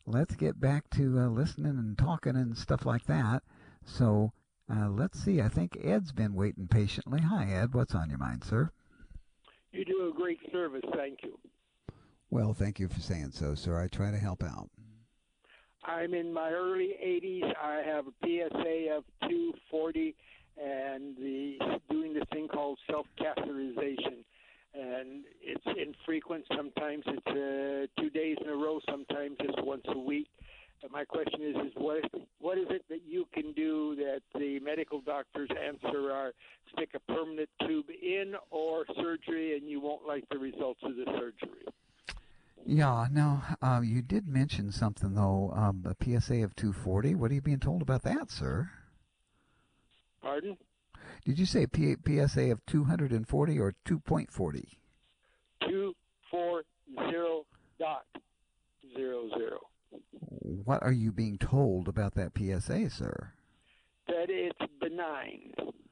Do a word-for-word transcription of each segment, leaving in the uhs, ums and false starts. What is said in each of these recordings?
let's get back to uh, listening and talking and stuff like that. So uh, let's see. I think Ed's been waiting patiently. Hi, Ed. What's on your mind, sir? You do a great service. Thank you. Well, thank you for saying so, sir. I try to help out. I'm in my early eighties. I have a P S A of two forty and the doing this thing called self-catheterization. And it's infrequent. Sometimes it's uh, two days in a row. Sometimes it's once a week. Uh, my question is, is what, what is it that you can do that the medical doctors answer are stick a permanent tube in or surgery, and you won't like the results of the surgery? Yeah, now, uh, you did mention something, though, um, a P S A of two forty. What are you being told about that, sir? Pardon? Did you say P- PSA of two forty or two point four zero? two forty dot zero zero. What are you being told about that P S A, sir? That it's benign.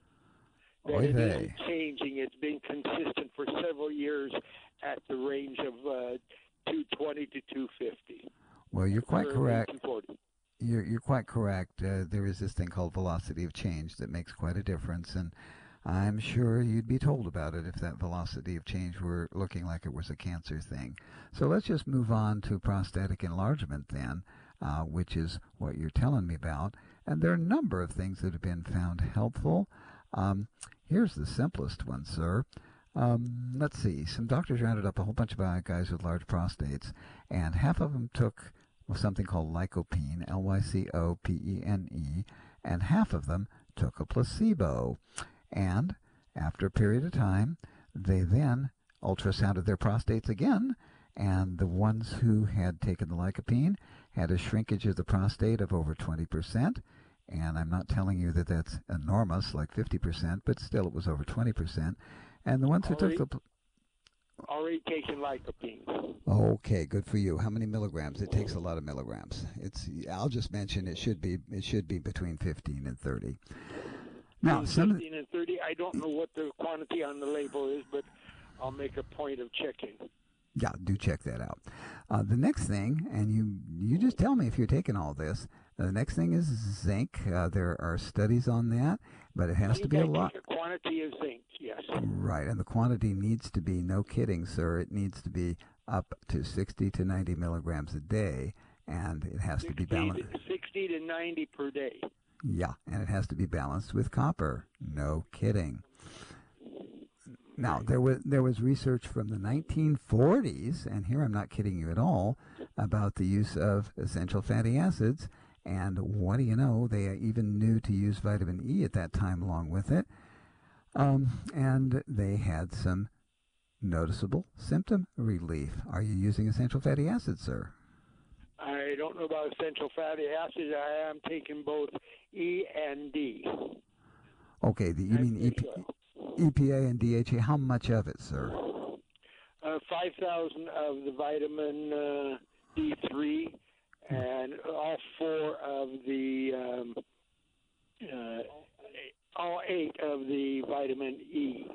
That Oy it vey. isn't changing. It's been consistent for several years at the range of uh, two twenty to two fifty. Well, you're quite correct. two forty. You're, you're quite correct. Uh, there is this thing called velocity of change that makes quite a difference, and I'm sure you'd be told about it if that velocity of change were looking like it was a cancer thing. So let's just move on to prostatic enlargement then, uh, which is what you're telling me about. And there are a number of things that have been found helpful. Um, here's the simplest one, sir. Um, let's see. Some doctors rounded up a whole bunch of guys with large prostates, and half of them took something called lycopene, L Y C O P E N E, and half of them took a placebo. And after a period of time, they then ultrasounded their prostates again, and the ones who had taken the lycopene had a shrinkage of the prostate of over twenty percent. And I'm not telling you that that's enormous, like fifty percent, but still it was over twenty percent. And the ones who Already, took the... already taken lycopene. Okay, good for you. How many milligrams? It takes a lot of milligrams. It's. I'll just mention it should be it should be between fifteen and thirty. Now, some of the, fifteen and thirty, I don't know what the quantity on the label is, but I'll make a point of checking. yeah, do check that out. Uh, the next thing, and you you just tell me if you're taking all this. The next thing is zinc. Uh, there are studies on that, but it has to be a lot. A quantity of zinc, yes. Right, and the quantity needs to be, no kidding, sir, it needs to be up to sixty to ninety milligrams a day, and it has to be balanced. sixty to ninety per day. Yeah, and it has to be balanced with copper. No kidding. Now, there was there was research from the nineteen forties, and here I'm not kidding you at all, about the use of essential fatty acids. And what do you know? They even knew to use vitamin E at that time along with it. Um, and they had some noticeable symptom relief. Are you using essential fatty acids, sir? I don't know about essential fatty acids. I am taking both E and D. Okay, the, you mean E P, E P A and D H A. How much of it, sir? Uh, five thousand of the vitamin uh, D three and all four of the, um, uh, all eight of the vitamin E.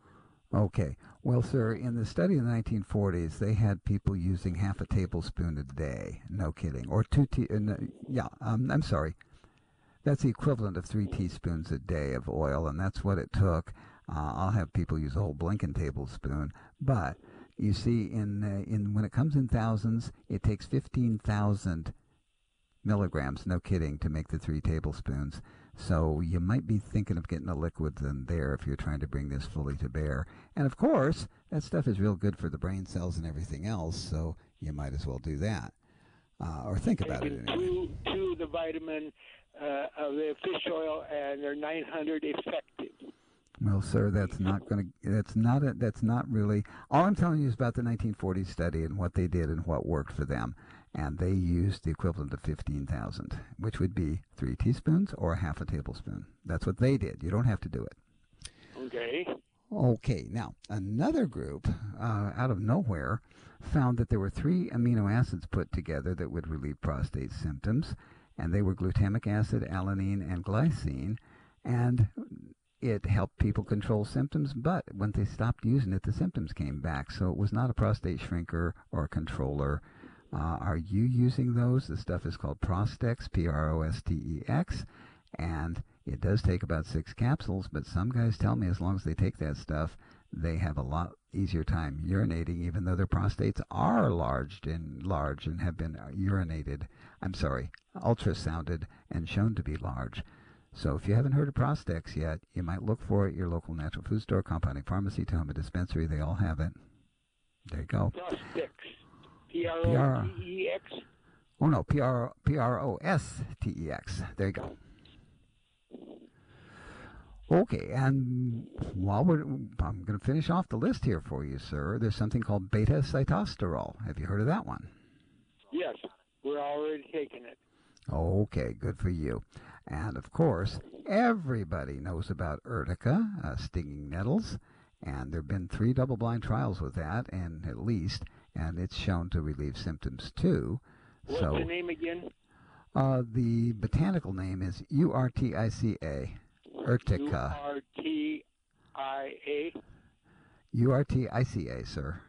Okay. Well, sir, in the study in the nineteen forties, they had people using half a tablespoon a day. No kidding. Or two te- uh, no, yeah, um, I'm sorry. That's the equivalent of three teaspoons a day of oil, and that's what it took. Uh, I'll have people use a whole blinking tablespoon. But you see, in uh, in when it comes in thousands, it takes fifteen thousand milligrams, no kidding, to make the three tablespoons. So you might be thinking of getting a liquid then there if you're trying to bring this fully to bear. And of course, that stuff is real good for the brain cells and everything else, so you might as well do that. Uh, or think about it anyway. Two, two of the vitamin uh, of the fish oil, and they're nine hundred effective. Well, sir, that's not going to. That's not. A, that's not really. All I'm telling you is about the nineteen forties study and what they did and what worked for them. And they used the equivalent of fifteen thousand, which would be three teaspoons or half a tablespoon. That's what they did. You don't have to do it. Okay. Okay. Now, another group uh, out of nowhere found that there were three amino acids put together that would relieve prostate symptoms, and they were glutamic acid, alanine, and glycine. And it helped people control symptoms, but when they stopped using it, the symptoms came back. So it was not a prostate shrinker or a controller. Uh, are you using those? The stuff is called Prostex, P R O S T E X, and it does take about six capsules, but some guys tell me as long as they take that stuff, they have a lot easier time urinating, even though their prostates are large and large and have been urinated, I'm sorry, ultrasounded and shown to be large. So if you haven't heard of Prostex yet, you might look for it at your local natural food store, compounding pharmacy, Tahoma dispensary. They all have it. There you go. Prostex. P R O T E X? Oh, no, P R O S T E X. There you go. Okay, and while we're, I'm going to finish off the list here for you, sir. There's something called beta-sitosterol. Have you heard of that one? Yes, we're already taking it. Okay, good for you. And, of course, everybody knows about Urtica, uh, stinging nettles, and there have been three double-blind trials with that, and at least, and it's shown to relieve symptoms, too. What's so, the name again? Uh, the botanical name is U R T I C A. Urtica. U R T I A? U R T I C A, sir.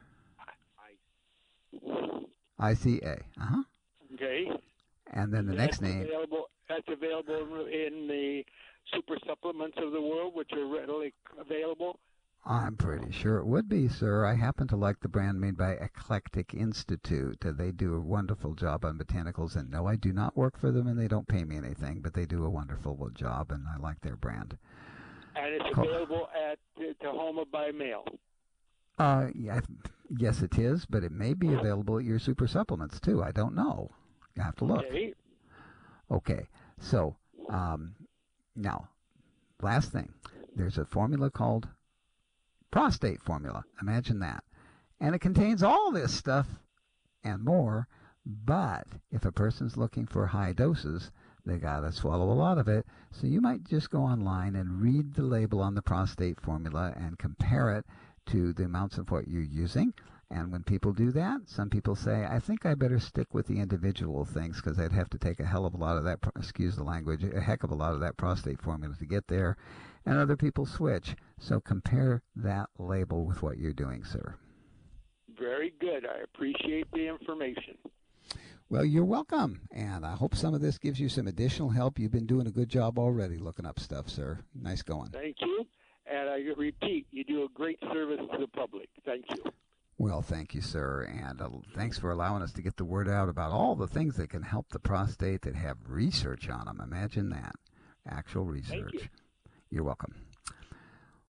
I C A. Uh-huh. Okay. And then the that's next name. Available, that's available in the super supplements of the world, which are readily available? I'm pretty sure it would be, sir. I happen to like the brand made by Eclectic Institute. Uh, they do a wonderful job on botanicals, and no, I do not work for them, and they don't pay me anything, but they do a wonderful job, and I like their brand. And it's Cool. available at uh, Tahoma by mail? Uh, yeah, yes, it is, but it may be available at your super supplements, too. I don't know. You have to look. Okay. Okay, so um, now, last thing. There's a formula called prostate formula. Imagine that. And it contains all this stuff and more, but if a person's looking for high doses, they got to swallow a lot of it. So you might just go online and read the label on the prostate formula and compare it to the amounts of what you're using. And when people do that, some people say, I think I better stick with the individual things because I'd have to take a hell of a lot of that, excuse the language, a heck of a lot of that prostate formula to get there. And other people switch. So compare that label with what you're doing, sir. Very good. I appreciate the information. Well, you're welcome. And I hope some of this gives you some additional help. You've been doing a good job already looking up stuff, sir. Nice going. Thank you. And I repeat, you do a great service to the public. Thank you. Well, thank you, sir. And uh, thanks for allowing us to get the word out about all the things that can help the prostate that have research on them. Imagine that. Actual research. Thank you. You're welcome.